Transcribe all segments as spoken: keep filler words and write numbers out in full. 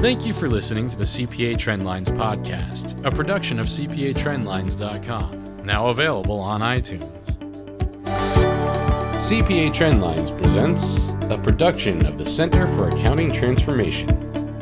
Thank you for listening to the C P A Trendlines podcast, a production of C P A Trendlines dot com, now available on iTunes. C P A Trendlines presents a production of the Center for Accounting Transformation.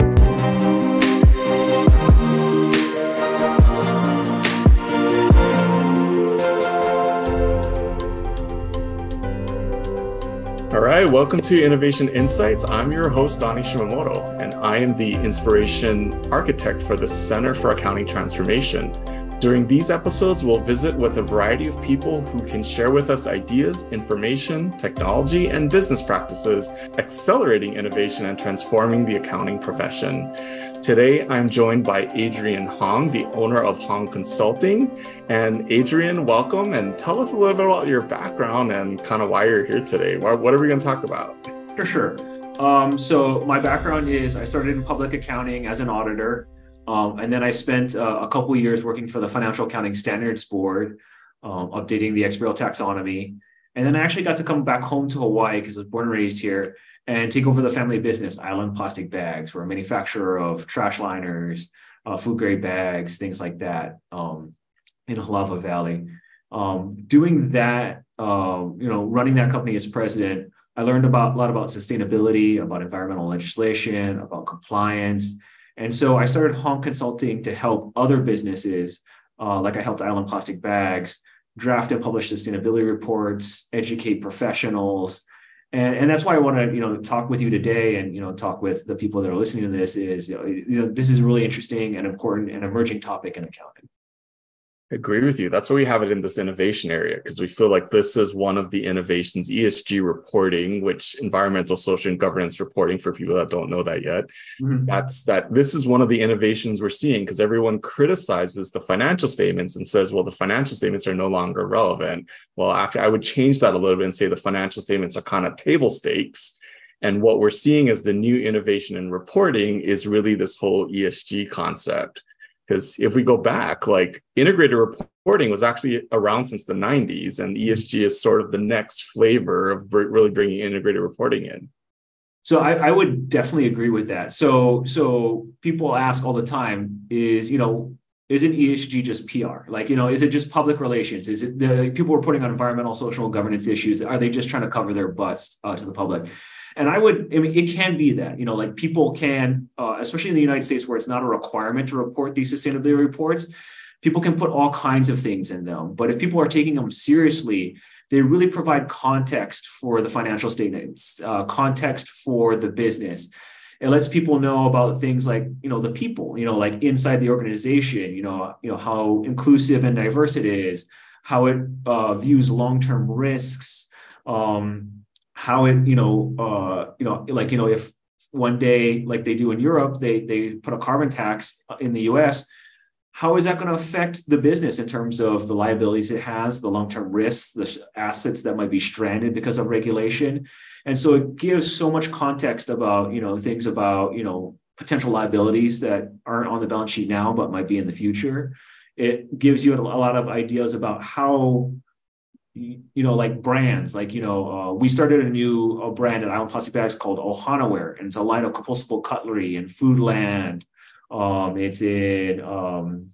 All right, welcome to Innovation Insights. I'm your host, Donnie Shimamoto, and I am the inspiration architect for the Center for Accounting Transformation. During these episodes, we'll visit with a variety of people who can share with us ideas, information, technology, and business practices, accelerating innovation and transforming the accounting profession. Today, I'm joined by Adrian Hong, the owner of Hong Consulting. And Adrian, welcome, and tell us a little bit about your background and kind of why you're here today. What are we going to talk about? For sure. Um, so my background is I started in public accounting as an auditor. Um, and then I spent uh, a couple of years working for the Financial Accounting Standards Board, um, updating the XBRL taxonomy. And then I actually got to come back home to Hawaii because I was born and raised here and take over the family business, Island Plastic Bags. We're a manufacturer of trash liners, uh, food grade bags, things like that um, in Halava Valley. Um, doing that, uh, you know, running that company as president, I learned about a lot about sustainability, about environmental legislation, about compliance. And so I started Hong Consulting to help other businesses, uh, like I helped Island Plastic Bags, draft and publish sustainability reports, educate professionals. And, and that's why I want to, you know, talk with you today and, you know, talk with the people that are listening to this is, you know, you know this is a really interesting and important and emerging topic in accounting. I agree with you. That's why we have it in this innovation area, because we feel like this is one of the innovations, E S G reporting, which environmental, social, and governance reporting, for people that don't know that yet. Mm-hmm. That's that this is one of the innovations we're seeing, because everyone criticizes the financial statements and says, well, the financial statements are no longer relevant. Well, actually, I would change that a little bit and say the financial statements are kind of table stakes. And what we're seeing as the new innovation in reporting is really this whole E S G concept. Because if we go back, like integrated reporting was actually around since the nineties, and E S G is sort of the next flavor of really bringing integrated reporting in. So I, I would definitely agree with that. So, so people ask all the time is, you know, isn't E S G just P R? Like, you know, is it just public relations? Is it the people reporting on environmental, social, and governance issues? Are they just trying to cover their butts uh, to the public? And I would, I mean, it can be that, you know, like people can, uh, especially in the United States where it's not a requirement to report these sustainability reports, people can put all kinds of things in them. But if people are taking them seriously, they really provide context for the financial statements, uh, context for the business. It lets people know about things like, you know, the people, you know, like inside the organization, you know, you know, how inclusive and diverse it is, how it uh, views long-term risks, um, how it, you know, uh, you know, like, you know, if one day, like they do in Europe, they they put a carbon tax in the U S, how is that going to affect the business in terms of the liabilities it has, the long-term risks, the assets that might be stranded because of regulation? And so it gives so much context about, you know, things about, you know, potential liabilities that aren't on the balance sheet now, but might be in the future. It gives you a lot of ideas about how, you know, like brands, like, you know, uh, we started a new uh, brand at Island Plastic Bags called Ohanaware, and it's a line of compostable cutlery and Foodland. Um, it's in um,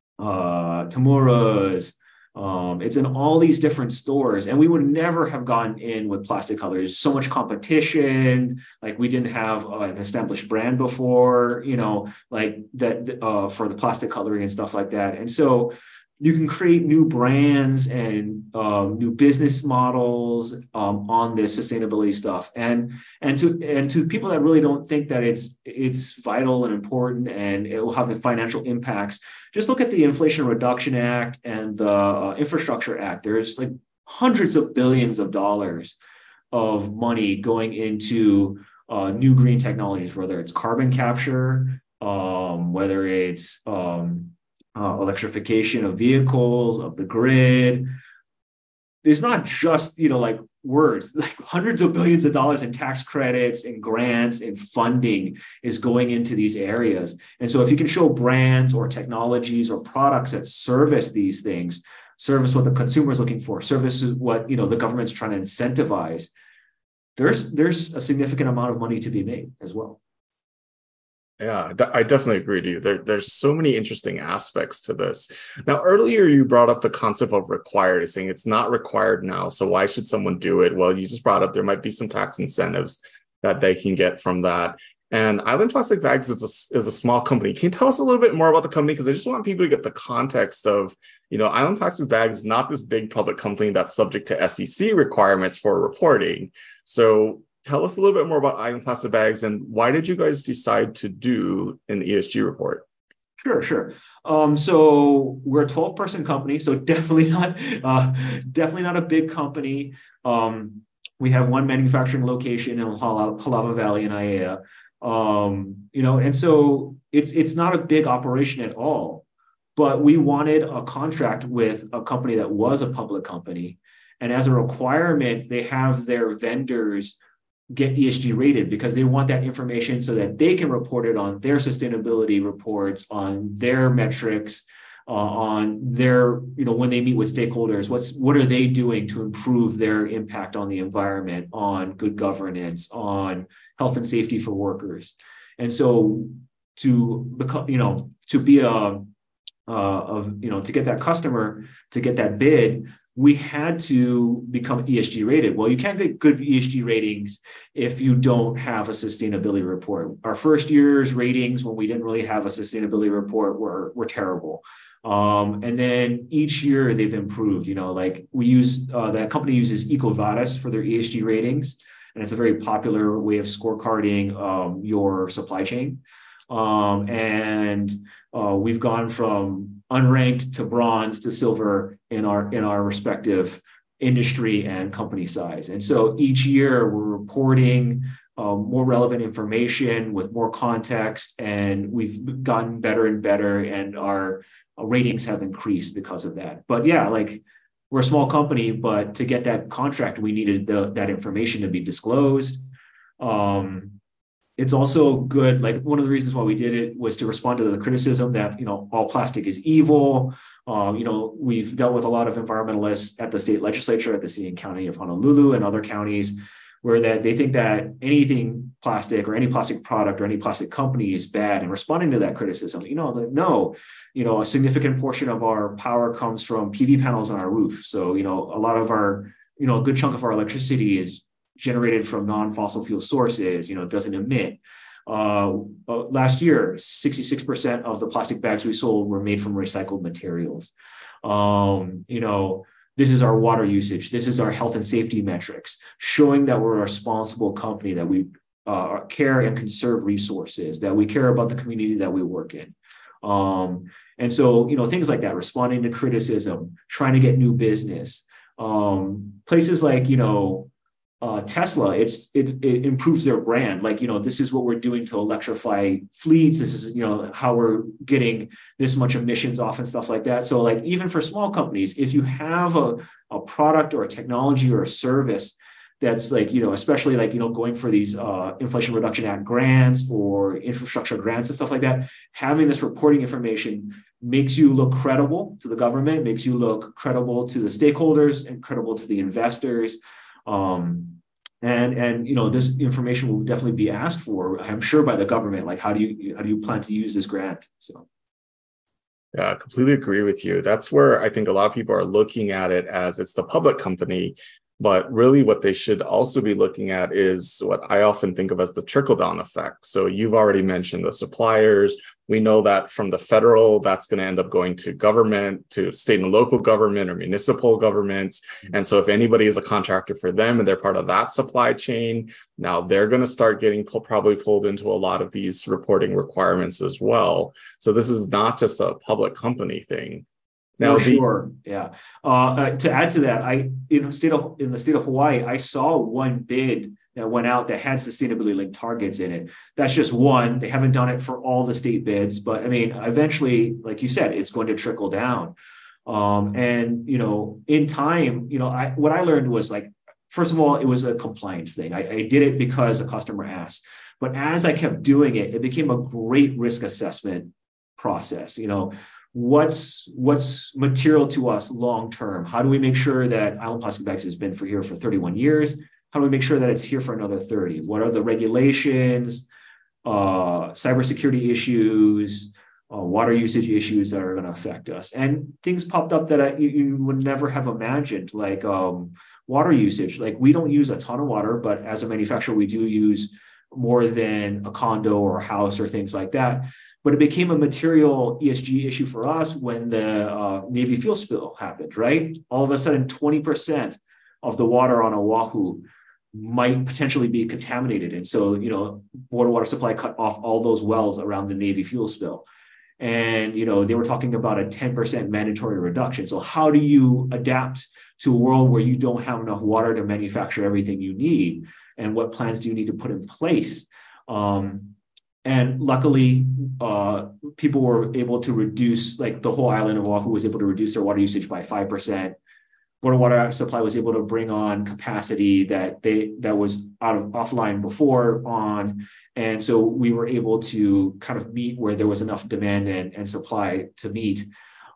uh, Tamura's. Um, it's in all these different stores, and we would never have gone in with plastic cutlery. There's so much competition. Like we didn't have uh, an established brand before, you know, like that uh, for the plastic cutlery and stuff like that. And so you can create new brands and um, new business models um, on this sustainability stuff, and and to and to people that really don't think that it's it's vital and important and it will have financial impacts. Just look at the Inflation Reduction Act and the uh, Infrastructure Act. There's like hundreds of billions of dollars of money going into uh, new green technologies, whether it's carbon capture, um, whether it's um, Uh, electrification of vehicles, of the grid. It's not just, you know, like words, like hundreds of billions of dollars in tax credits and grants and funding is going into these areas. And so if you can show brands or technologies or products that service these things, service what the consumer is looking for, service what, you know, the government's trying to incentivize, there's there's a significant amount of money to be made as well. Yeah, I definitely agree with you. There, there's so many interesting aspects to this. Now, earlier you brought up the concept of required, saying it's not required now, so why should someone do it? Well, you just brought up there might be some tax incentives that they can get from that. And Island Plastic Bags is a, is a small company. Can you tell us a little bit more about the company? Because I just want people to get the context of, you know, Island Plastic Bags is not this big public company that's subject to S E C requirements for reporting. So tell us a little bit more about Island Plastic Bags and why did you guys decide to do an E S G report? Sure, sure. Um, so we're a twelve person company, so definitely not, uh, definitely not a big company. Um, we have one manufacturing location in Halava Valley in Aiea. Um, you know, and so it's it's not a big operation at all. But we wanted a contract with a company that was a public company, and as a requirement, they have their vendors get E S G rated because they want that information so that they can report it on their sustainability reports, on their metrics, uh, on their, you know, when they meet with stakeholders, what's what are they doing to improve their impact on the environment, on good governance, on health and safety for workers. And so to become, you know, to be a, uh, of, you know, to get that customer, to get that bid, we had to become E S G rated. Well, you can't get good E S G ratings if you don't have a sustainability report. Our first year's ratings, when we didn't really have a sustainability report, were, were terrible. Um, and then each year they've improved, you know, like we use, uh, that company uses EcoVadis for their E S G ratings. And it's a very popular way of scorecarding um, your supply chain. Um, and uh, we've gone from unranked to bronze to silver in our in our respective industry and company size. And so each year we're reporting um, more relevant information with more context, and we've gotten better and better, and our, our ratings have increased because of that. But yeah, like, we're a small company, but to get that contract, we needed the, that information to be disclosed. Um, it's also good. Like, one of the reasons why we did it was to respond to the criticism that, you know, all plastic is evil. Um, you know, we've dealt with a lot of environmentalists at the state legislature, at the city and county of Honolulu and other counties, where that they think that anything plastic or any plastic product or any plastic company is bad, and responding to that criticism, you know, that no, you know, a significant portion of our power comes from P V panels on our roof. So, you know, a lot of our, you know, a good chunk of our electricity is generated from non-fossil fuel sources, you know, it doesn't emit. Uh, uh, last year, sixty-six percent of the plastic bags we sold were made from recycled materials. Um, you know, this is our water usage. This is our health and safety metrics, showing that we're a responsible company, that we uh, care and conserve resources, that we care about the community that we work in. Um, and so, you know, things like that, responding to criticism, trying to get new business. Um, places like, you know, uh, Tesla, it's it, it improves their brand. Like, you know, this is what we're doing to electrify fleets. This is, you know, how we're getting this much emissions off and stuff like that. So, like, even for small companies, if you have a, a product or a technology or a service that's, like, you know, especially like, you know, going for these uh, Inflation Reduction Act grants or infrastructure grants and stuff like that, having this reporting information makes you look credible to the government, makes you look credible to the stakeholders and credible to the investors. Um, and, and, you know, this information will definitely be asked for, I'm sure, by the government. Like, how do you, how do you plan to use this grant? So. Yeah, I completely agree with you. That's where I think a lot of people are looking at it as it's the public company. But really what they should also be looking at is what I often think of as the trickle-down effect. So you've already mentioned the suppliers. We know that from the federal, that's going to end up going to government, to state and local government or municipal governments. And so if anybody is a contractor for them and they're part of that supply chain, now they're going to start getting pull, probably pulled into a lot of these reporting requirements as well. So this is not just a public company thing. Now, For sure, the, yeah. Uh, uh, to add to that, I in the state of in the state of Hawaii, I saw one bid that went out that had sustainability linked targets in it. That's just one. They haven't done it for all the state bids, but I mean, eventually, like you said, it's going to trickle down. Um, and you know, in time, you know, I what I learned was, like, first of all, it was a compliance thing. I, I did it because a customer asked, but as I kept doing it, it became a great risk assessment process. You know. What's what's material to us long term? How do we make sure that Island Plastic Bags has been for here for thirty-one years? How do we make sure that it's here for another thirty? What are the regulations? uh, cybersecurity issues, uh, water usage issues that are going to affect us. And things popped up that I, you, you would never have imagined, like um, water usage. Like we don't use a ton of water, but as a manufacturer, we do use more than a condo or a house or things like that. But it became a material E S G issue for us when the uh, Navy fuel spill happened, right? All of a sudden, twenty percent of the water on Oahu might potentially be contaminated. And so, you know, Board of Water Supply cut off all those wells around the Navy fuel spill. And, you know, they were talking about a ten percent mandatory reduction. So how do you adapt to a world where you don't have enough water to manufacture everything you need? And what plans do you need to put in place? Um, and luckily, uh, people were able to reduce, like the whole island of Oahu was able to reduce their water usage by five percent. Board of Water Supply was able to bring on capacity that they that was out of offline before on. And so we were able to kind of meet where there was enough demand and, and supply to meet.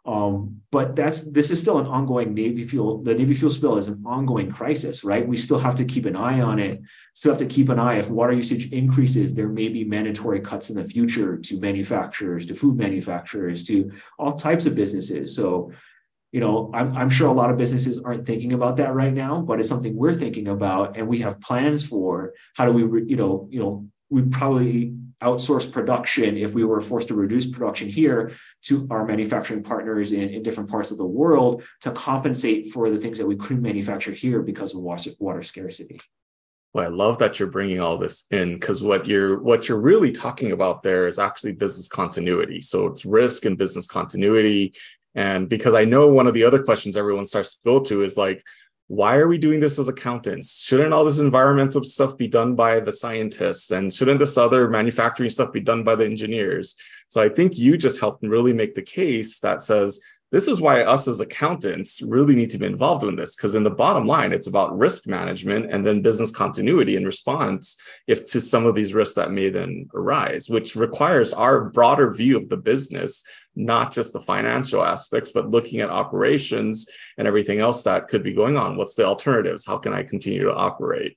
Um, but that's this is still an ongoing Navy fuel. The Navy fuel spill is an ongoing crisis, right? We still have to keep an eye on it. Still have to keep an eye. If water usage increases, there may be mandatory cuts in the future to manufacturers, to food manufacturers, to all types of businesses. So, you know, I'm, I'm sure a lot of businesses aren't thinking about that right now, but it's something we're thinking about, and we have plans for. How do we, re, you know, you know, we'd probably outsource production if we were forced to reduce production here to our manufacturing partners in, in different parts of the world to compensate for the things that we couldn't manufacture here because of water, water scarcity. Well, I love that you're bringing all this in, because what you're what you're really talking about there is actually business continuity. So it's risk and business continuity. And because I know one of the other questions everyone starts to go to is like, why are we doing this as accountants? Shouldn't all this environmental stuff be done by the scientists? And shouldn't this other manufacturing stuff be done by the engineers? So I think you just helped really make the case that says, this is why us as accountants really need to be involved in this, because in the bottom line, it's about risk management and then business continuity and response if to some of these risks that may then arise, which requires our broader view of the business, not just the financial aspects, but looking at operations and everything else that could be going on. What's the alternatives? How can I continue to operate?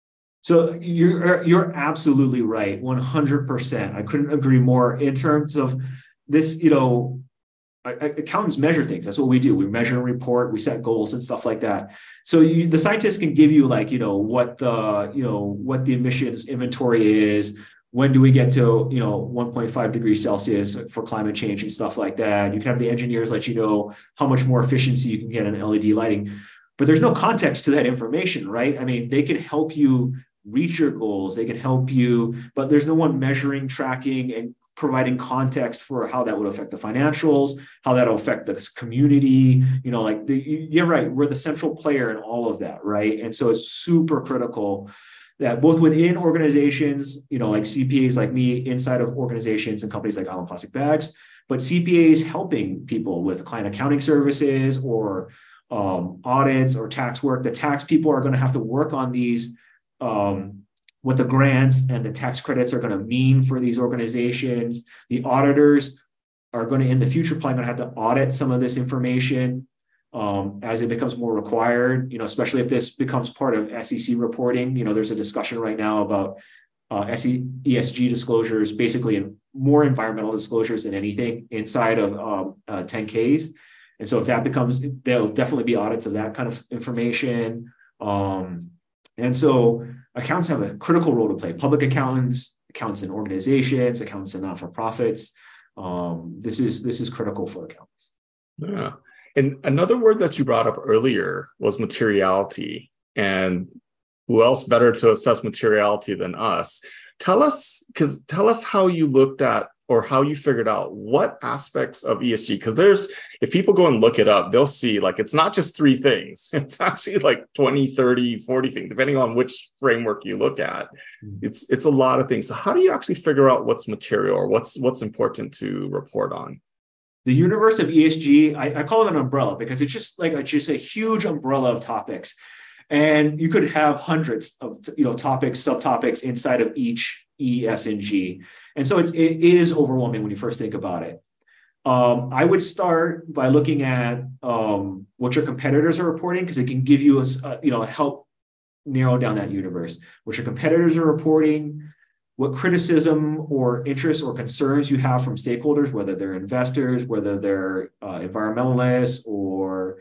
So you're you're absolutely right, one hundred percent. I couldn't agree more in terms of this, you know, accountants measure things. That's what we do. We measure and report, we set goals and stuff like that. So you, the scientists can give you like, you know, what the, you know, what the emissions inventory is. When do we get to, you know, one point five degrees Celsius for climate change and stuff like that? You can have the engineers let you know how much more efficiency you can get in L E D lighting, but there's no context to that information, right? I mean, they can help you reach your goals. They can help you, but there's no one measuring, tracking, and providing context for how that would affect the financials, how that will affect the community. You know, like the, you're right, we're the central player in all of that, right? And so it's super critical that both within organizations, you know, like C P As like me, inside of organizations and companies like Island Plastic Bags, but C P As helping people with client accounting services or um, audits or tax work. The tax people are going to have to work on these um, what the grants and the tax credits are going to mean for these organizations. The auditors are going to, in the future, probably going to have to audit some of this information um, as it becomes more required, you know, especially if this becomes part of S E C reporting. You know, there's a discussion right now about uh, E S G disclosures, basically more environmental disclosures than anything inside of um, uh, ten Ks. And so if that becomes, there'll definitely be audits of that kind of information. Um, and so accountants have a critical role to play. Public accountants, accountants in organizations, accountants in not-for-profits. Um, this is this is critical for accountants. Yeah. And another word that you brought up earlier was materiality. And who else better to assess materiality than us? Tell us, because tell us how you looked at or how you figured out what aspects of E S G, because there's, if people go and look it up, they'll see like, it's not just three things. It's actually like twenty, thirty, forty things, depending on which framework you look at. Mm-hmm. It's it's a lot of things. So how do you actually figure out what's material or what's what's important to report on? The universe of E S G, I, I call it an umbrella because it's just like a, just a huge umbrella of topics. And you could have hundreds of, you know, topics, subtopics inside of each E, S, and G. And so it, it is overwhelming when you first think about it. Um, I would start by looking at um, what your competitors are reporting, because it can give you, a, you know, help narrow down that universe. What your competitors are reporting, what criticism or interests or concerns you have from stakeholders, whether they're investors, whether they're uh, environmentalists or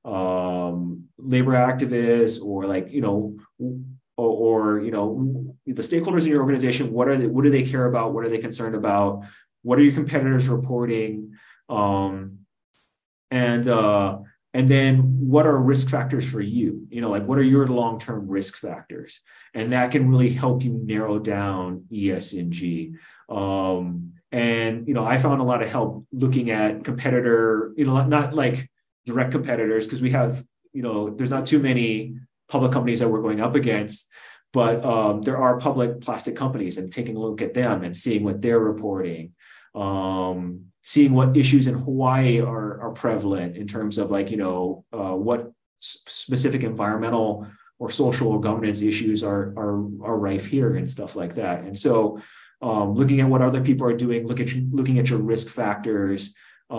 um, labor activists, or like, you know, or, or, you know, the stakeholders in your organization, what are they, what do they care about? What are they concerned about? What are your competitors reporting? Um, and, uh, and then what are risk factors for you? You know, like what are your long-term risk factors? And that can really help you narrow down E S G. Um, and, you know, I found a lot of help looking at competitor, you know, not like direct competitors, because we have, you know, there's not too many public companies that we're going up against, but um, there are public plastic companies, and taking a look at them and seeing what they're reporting. Um, seeing what issues in Hawaii are, are prevalent in terms of like, you know, uh, what s- specific environmental or social or governance issues are, are, are rife here and stuff like that. And so um, looking at what other people are doing, look at you, looking at your risk factors,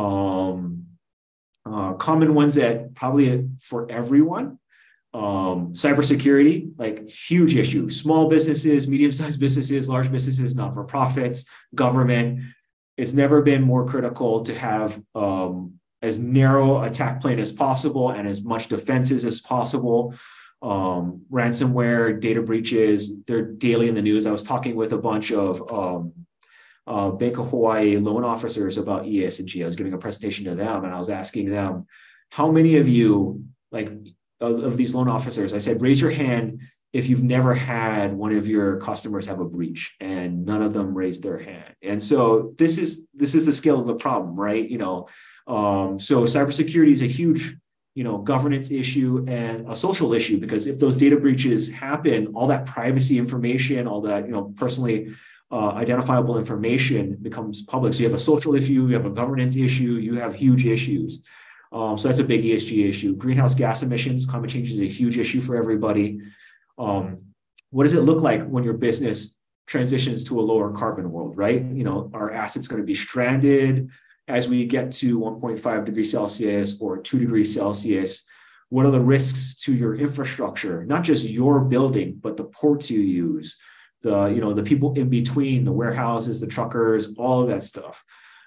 um, uh, common ones that probably for everyone, um, cybersecurity, like huge issue, small businesses, medium-sized businesses, large businesses, not-for-profits, government. It's never been more critical to have um, as narrow attack plane as possible and as much defenses as possible. Um, ransomware, data breaches, they're daily in the news. I was talking with a bunch of um, uh, Bank of Hawaii loan officers about E S G. I was giving a presentation to them, and I was asking them, how many of you, like, of, of these loan officers, I said, raise your hand if you've never had one of your customers have a breach, and none of them raised their hand. And so this is this is the scale of the problem, right? You know, um, so cybersecurity is a huge, you know, governance issue and a social issue, because if those data breaches happen, all that privacy information, all that, you know, personally uh, identifiable information becomes public. So you have a social issue, you have a governance issue, you have huge issues. Um, so that's a big E S G issue. Greenhouse gas emissions, climate change is a huge issue for everybody. Um, what does it look like when your business transitions to a lower carbon world, right? You know, are assets going to be stranded as we get to one point five degrees Celsius or two degrees Celsius? What are the risks to your infrastructure? Not just your building, but the ports you use, the, you know, the people in between, the warehouses, the truckers, all of that stuff.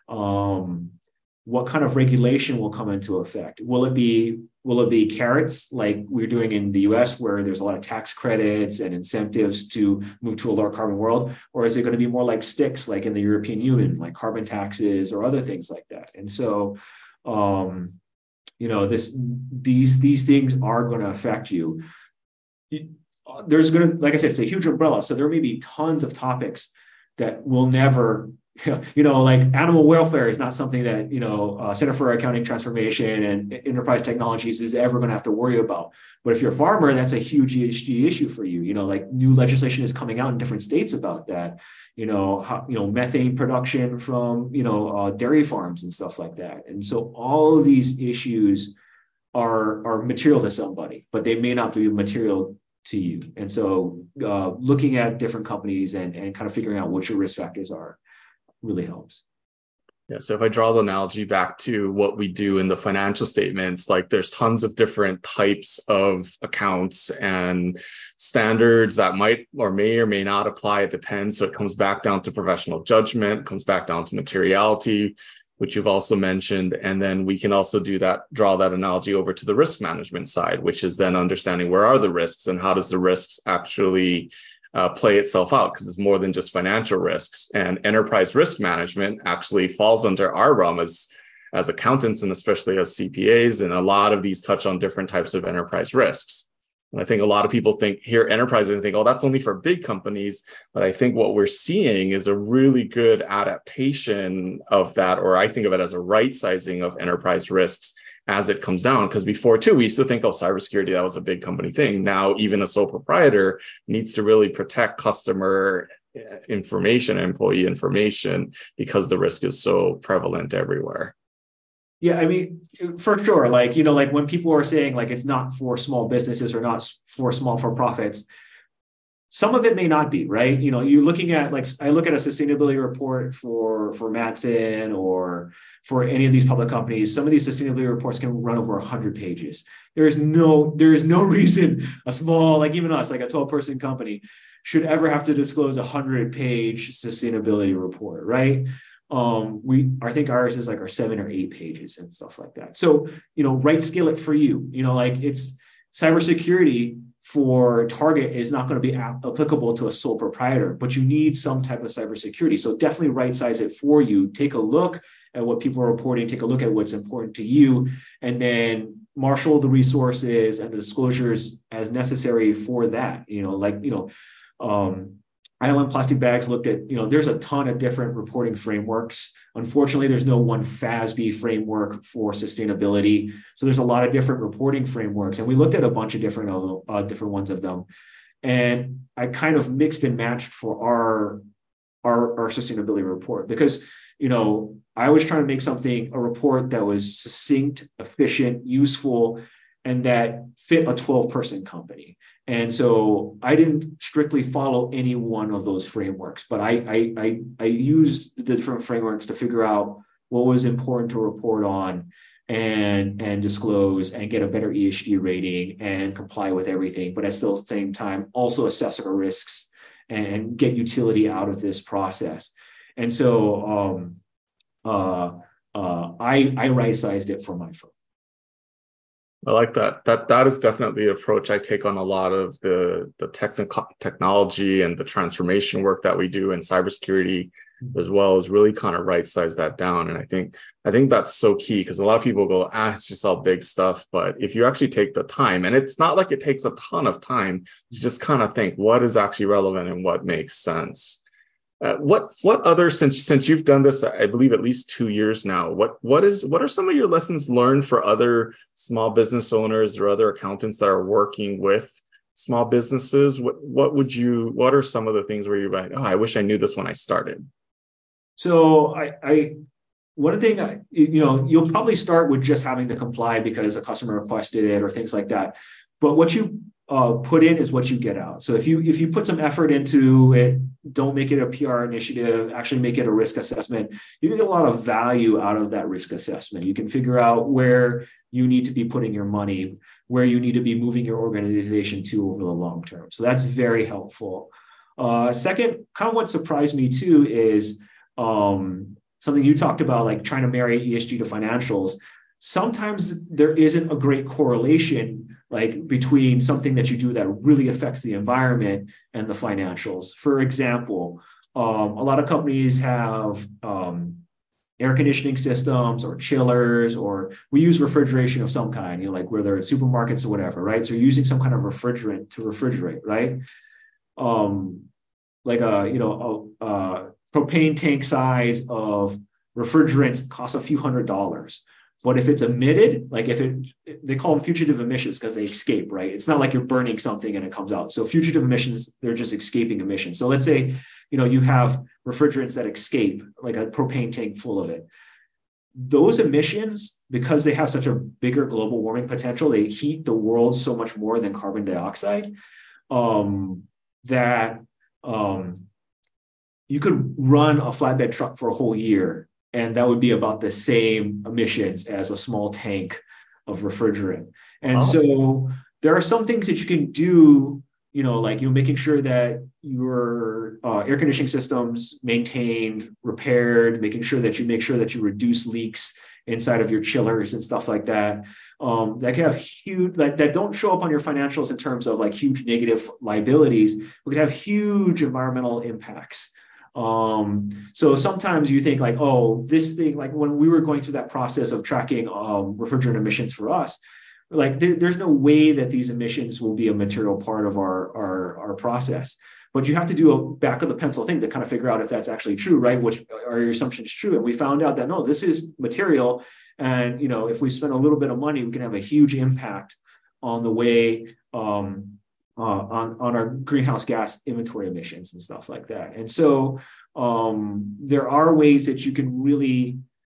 Um, what kind of regulation will come into effect? Will it be Will it be carrots like we're doing in the U S, where there's a lot of tax credits and incentives to move to a lower carbon world? Or is it going to be more like sticks, like in the European Union, like carbon taxes or other things like that? And so, um, you know, this these these things are going to affect you. There's going to, like I said, it's a huge umbrella. So there may be tons of topics that will never, you know, like animal welfare is not something that, you know, uh, Center for Accounting Transformation and Enterprise Technologies is ever going to have to worry about. But if you're a farmer, that's a huge E S G issue for you. You know, like new legislation is coming out in different states about that. You know, how, you know, methane production from, you know, uh, dairy farms and stuff like that. And so all of these issues are are material to somebody, but they may not be material to you. And so uh, looking at different companies and, and kind of figuring out what your risk factors are really helps. Yeah. So if I draw the analogy back to what we do in the financial statements, like there's tons of different types of accounts and standards that might or may or may not apply. It depends. So it comes back down to professional judgment, comes back down to materiality, which you've also mentioned. And then we can also do that, draw that analogy over to the risk management side, which is then understanding where are the risks and how does the risks actually uh, play itself out, because it's more than just financial risks. And enterprise risk management actually falls under our realm as, as accountants and especially as C P As. And a lot of these touch on different types of enterprise risks. And I think a lot of people think here enterprise and think, oh, that's only for big companies. But I think what we're seeing is a really good adaptation of that, or I think of it as a right sizing of enterprise risks as it comes down. Because before too, we used to think, oh, cybersecurity, that was a big company thing. Now, even a sole proprietor needs to really protect customer information, employee information, because the risk is so prevalent everywhere. Yeah, I mean, for sure. Like, you know, like when people are saying like it's not for small businesses or not for small for profits, some of it may not be, right? You know, you're looking at, like, I look at a sustainability report for, for Matson or for any of these public companies. Some of these sustainability reports can run over one hundred pages. There is no, there is no reason a small, like even us, like a twelve person company, should ever have to disclose a one hundred page sustainability report, right? Um, we, I think ours is like our seven or eight pages and stuff like that. So, you know, right scale it for you. You know, like it's cybersecurity for Target is not going to be applicable to a sole proprietor, but you need some type of cybersecurity. So definitely right size it for you. Take a look at what people are reporting, take a look at what's important to you, and then marshal the resources and the disclosures as necessary for that. You know, like, you know, um, I L M Plastic Bags looked at, you know, there's a ton of different reporting frameworks. Unfortunately, there's no one F A S B framework for sustainability. So there's a lot of different reporting frameworks. And we looked at a bunch of different, uh, different ones of them. And I kind of mixed and matched for our, our, our sustainability report because, you know, I was trying to make something, a report that was succinct, efficient, useful, and that fit a twelve person company. And so I didn't strictly follow any one of those frameworks, but I, I, I, I used the different frameworks to figure out what was important to report on and, and disclose and get a better E S G rating and comply with everything. But at still the same time, also assess our risks and get utility out of this process. And so um, uh, uh, I, I right-sized it for my firm. I like that. That that is definitely the approach I take on a lot of the the technical technology and the transformation work that we do in cybersecurity, as well as really kind of right size that down. And I think I think that's so key because a lot of people go, ah, it's just all big stuff. But if you actually take the time, and it's not like it takes a ton of time to just kind of think what is actually relevant and what makes sense. Uh, what what other since since you've done this, I believe at least two years now. What what is what are some of your lessons learned for other small business owners or other accountants that are working with small businesses? What what would you? What are some of the things where you're like, oh, I wish I knew this when I started? So I, I one thing I, you know, you'll probably start with just having to comply because a customer requested it or things like that. But what you uh, put in is what you get out. So if you if you put some effort into it, don't make it a P R initiative, actually make it a risk assessment, you can get a lot of value out of that risk assessment. You can figure out where you need to be putting your money, where you need to be moving your organization to over the long term. So that's very helpful. Uh, second, kind of what surprised me too is um, something you talked about, like trying to marry E S G to financials. Sometimes there isn't a great correlation like between something that you do that really affects the environment and the financials. For example, um, a lot of companies have um, air conditioning systems or chillers, or we use refrigeration of some kind, you know, like whether it's supermarkets or whatever, right? So you're using some kind of refrigerant to refrigerate, right? Um, like a, you know, a, a propane tank size of refrigerants costs a few hundred dollars. But if it's emitted, like if it, they call them fugitive emissions because they escape, right? It's not like you're burning something and it comes out. So fugitive emissions, they're just escaping emissions. So let's say, you know, you have refrigerants that escape, like a propane tank full of it. Those emissions, because they have such a bigger global warming potential, they heat the world so much more than carbon dioxide, um, that um, you could run a flatbed truck for a whole year, and that would be about the same emissions as a small tank of refrigerant. And oh. so there are some things that you can do, you know, like you know, making sure that your uh, air conditioning systems maintained, repaired, making sure that you make sure that you reduce leaks inside of your chillers and stuff like that. Um, that can have huge, that, that don't show up on your financials in terms of like huge negative liabilities, but can have huge environmental impacts. Um, so sometimes you think like, oh, this thing, like when we were going through that process of tracking um, refrigerant emissions for us, like there, there's no way that these emissions will be a material part of our, our, our process. But you have to do a back of the pencil thing to kind of figure out if that's actually true, right? Which are your assumptions true? And we found out that no, this is material. And, you know, if we spend a little bit of money, we can have a huge impact on the way, um, Uh, on, on our greenhouse gas inventory emissions and stuff like that. And so um, there are ways that you can really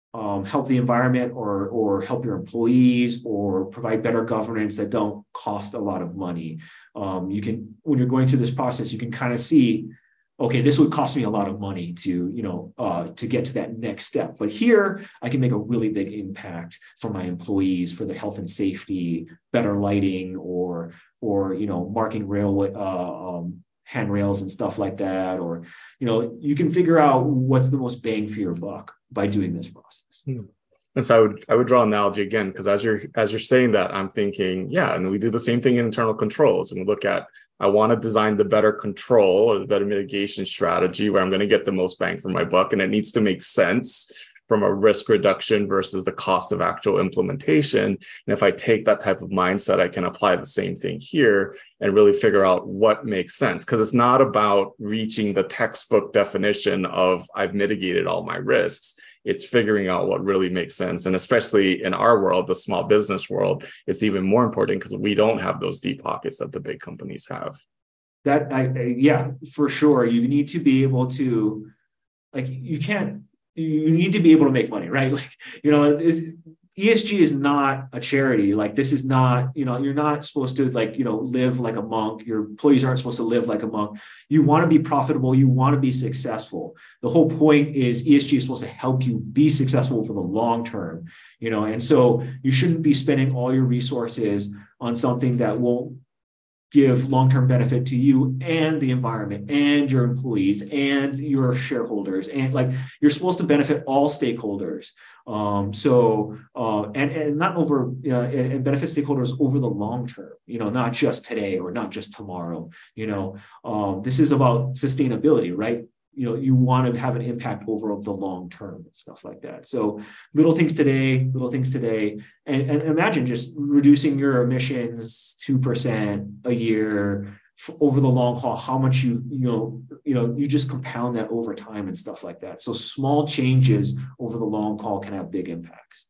um, help the environment or or help your employees or provide better governance that don't cost a lot of money. Um, you can, when you're going through this process, you can kind of see, okay, this would cost me a lot of money to, you know, uh, to get to that next step. But here I can make a really big impact for my employees, for the health and safety, better lighting, or, or, you know, marking railway, uh, um, handrails and stuff like that. Or, you know, you can figure out what's the most bang for your buck by doing this process. Hmm. And so I would I would draw an analogy again, because as you're as you're saying that, I'm thinking, yeah, and we do the same thing in internal controls, and we look at, I want to design the better control or the better mitigation strategy where I'm going to get the most bang for my buck, and it needs to make sense from a risk reduction versus the cost of actual implementation. And if I take that type of mindset, I can apply the same thing here and really figure out what makes sense. Because it's not about reaching the textbook definition of I've mitigated all my risks. It's figuring out what really makes sense. And especially in our world, the small business world, it's even more important because we don't have those deep pockets that the big companies have. That, I, I yeah, for sure. You need to be able to, like, you can't, you need to be able to make money, right? Like, you know, it's, E S G is not a charity. Like, this is not, you know, you're not supposed to, like, you know, live like a monk. Your employees aren't supposed to live like a monk. You want to be profitable. You want to be successful. The whole point is E S G is supposed to help you be successful for the long term, you know, and so you shouldn't be spending all your resources on something that won't give long-term benefit to you and the environment and your employees and your shareholders. And like, you're supposed to benefit all stakeholders. Um, so, uh, and, and not over, uh, and, and benefit stakeholders over the long term, you know, not just today or not just tomorrow, you know, um, this is about sustainability, right? You know, you want to have an impact over the long term and stuff like that. So little things today, little things today, and, and imagine just reducing your emissions two percent a year over the long haul, how much you, you know, you know, you just compound that over time and stuff like that. So small changes over the long haul can have big impacts.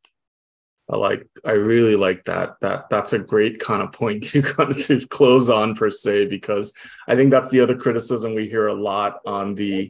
I like, I really like that. That that's a great kind of point to kind of to close on per se, because I think that's the other criticism we hear a lot on the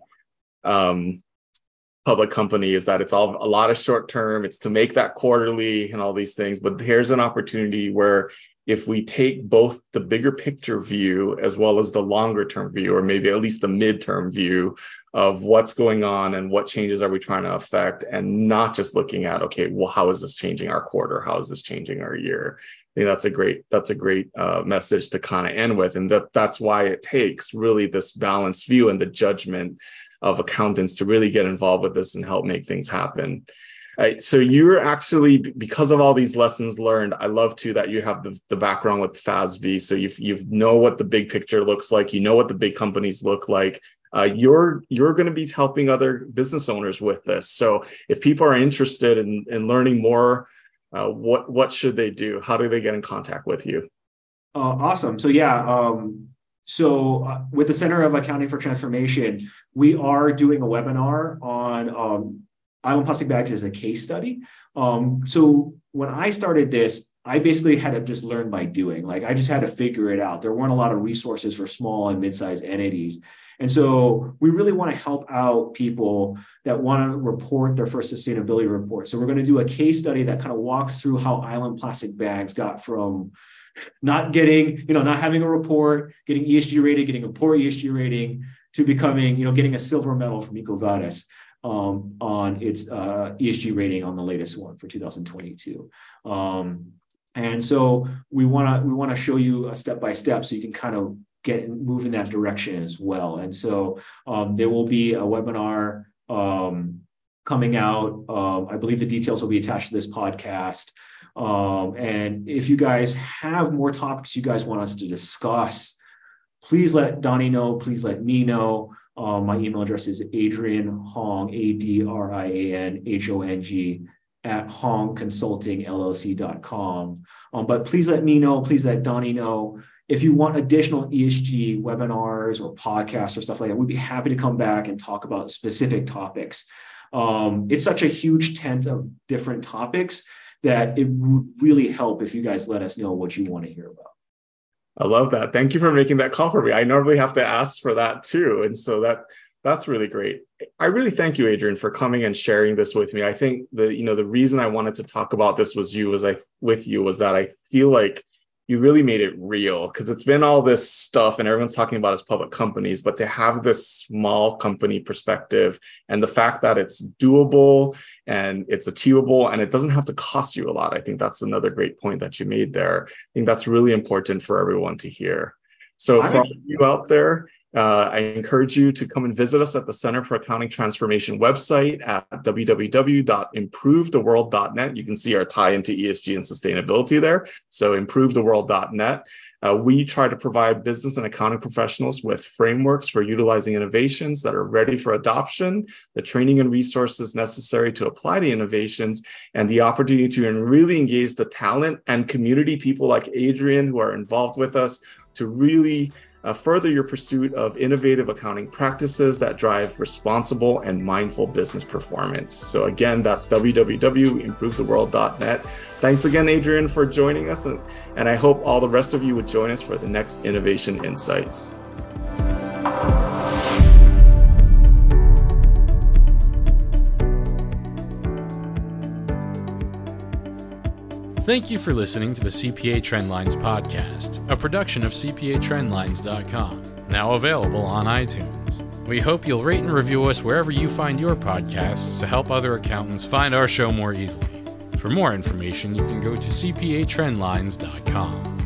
um, public company is that it's all a lot of short term. It's to make that quarterly and all these things. But here's an opportunity where if we take both the bigger picture view as well as the longer term view, or maybe at least the midterm view of what's going on and what changes are we trying to affect, and not just looking at, okay, well, how is this changing our quarter? How is this changing our year? I think that's a great, that's a great uh, message to kind of end with. And that that's why it takes really this balanced view and the judgment of accountants to really get involved with this and help make things happen. Right, so you're actually, because of all these lessons learned, I love too that you have the, the background with F A S B. So you you know what the big picture looks like. You know what the big companies look like. Uh, you're you're going to be helping other business owners with this. So if people are interested in, in learning more, uh, what what should they do? How do they get in contact with you? Uh, awesome. So yeah. Um... So uh, with the Center of Accounting for Transformation, we are doing a webinar on um, Island Plastic Bags as a case study. Um, so when I started this, I basically had to just learn by doing. Like, I just had to figure it out. There weren't a lot of resources for small and mid-sized entities. And so we really want to help out people that want to report their first sustainability report. So we're going to do a case study that kind of walks through how Island Plastic Bags got from not getting, you know, not having a report, getting E S G rated, getting a poor E S G rating, to becoming, you know, getting a silver medal from EcoVadis um, on its uh, E S G rating on the latest one for two thousand twenty-two. Um, and so we want to we want to show you a step by step so you can kind of get move in that direction as well. And so um, there will be a webinar um, coming out. Um, I believe the details will be attached to this podcast. Um, and if you guys have more topics you guys want us to discuss, please let Donnie know. Please let me know. Um, my email address is Adrian Hong, A D R I A N H O N G, at hong consulting L L C dot com. Um, but please let me know. Please let Donnie know. If you want additional E S G webinars or podcasts or stuff like that, we'd be happy to come back and talk about specific topics. Um, it's such a huge tent of different topics that it would really help if you guys let us know what you want to hear about. I love that. Thank you for making that call for me. I normally have to ask for that too. And so that That's really great. I really thank you, Adrian, for coming and sharing this with me. I think the, you know, the reason I wanted to talk about this was you was I with you was that I feel like you really made it real, because it's been all this stuff and everyone's talking about as public companies, but to have this small company perspective and the fact that it's doable and it's achievable and it doesn't have to cost you a lot. I think that's another great point that you made there. I think that's really important for everyone to hear. So for all of you out there, Uh, I encourage you to come and visit us at the Center for Accounting Transformation website at w w w dot improve the world dot net. You can see our tie into E S G and sustainability there. So improve the world dot net. Uh, we try to provide business and accounting professionals with frameworks for utilizing innovations that are ready for adoption, the training and resources necessary to apply the innovations, and the opportunity to really engage the talent and community people like Adrian who are involved with us to really Uh, further your pursuit of innovative accounting practices that drive responsible and mindful business performance. So again, that's w w w dot improve the world dot net. Thanks again, Adrian, for joining us. And, and I hope all the rest of you would join us for the next Innovation Insights. Thank you for listening to the C P A Trendlines podcast, a production of c p a trendlines dot com, now available on iTunes. We hope you'll rate and review us wherever you find your podcasts to help other accountants find our show more easily. For more information, you can go to c p a trendlines dot com.